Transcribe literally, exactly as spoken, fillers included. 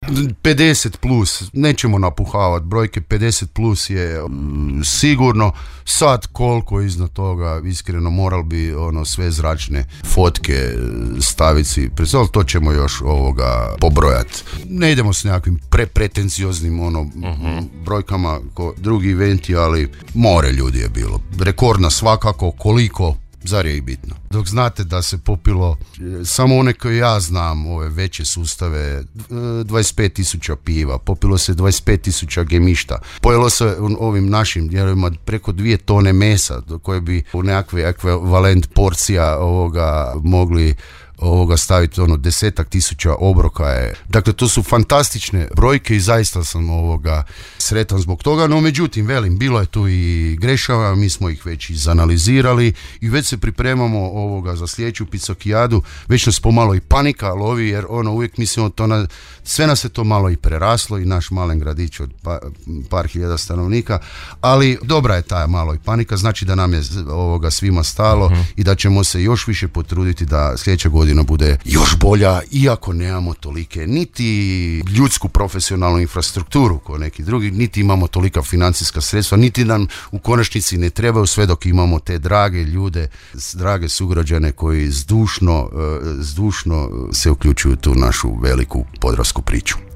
pedeset plus, nećemo napuhavati brojke, pedeset plus je mm, sigurno. Sad koliko iznad toga, iskreno moral bi ono sve zračne fotke staviti si, ali to ćemo još ovoga pobrojati. Ne idemo s nekakvim pre pretencioznim ono uh-huh. brojkama ko drugi eventi, ali more ljudi je bilo. Rekordna svakako, koliko zar je i bitno. Dok znate da se popilo samo one koje ja znam, ove veće sustave, dvadeset pet tisuća piva, popilo se dvadeset pet tisuća gemišta, pojelo se ovim našim dijelovima preko dvije tone mesa, do koje bi u nekakve ekvivalent porcija ovoga mogli ovoga staviti ono desetak tisuća obroka je. Dakle, to su fantastične brojke i zaista sam ovoga sretan zbog toga, no međutim, velim, bilo je tu i grešava, mi smo ih već izanalizirali i već se pripremamo ovoga za sljedeću Picokijadu, već nas pomalo i panika lovi, jer ono uvijek mislimo to na, sve nas je to malo i preraslo i naš malen gradić od pa, par hiljada stanovnika, ali dobra je ta malo i panika, znači da nam je ovoga svima stalo uh-huh. i da ćemo se još više potruditi da sljedeća godina bude još bolja, iako nemamo tolike niti ljudsku profesionalnu infrastrukturu kao neki drugi, niti imamo tolika financijska sredstva, niti nam u konačnici ne trebaju, sve dok imamo te drage ljude, drage sugrađane koji zdušno, zdušno se uključuju u tu našu veliku podravsku priču.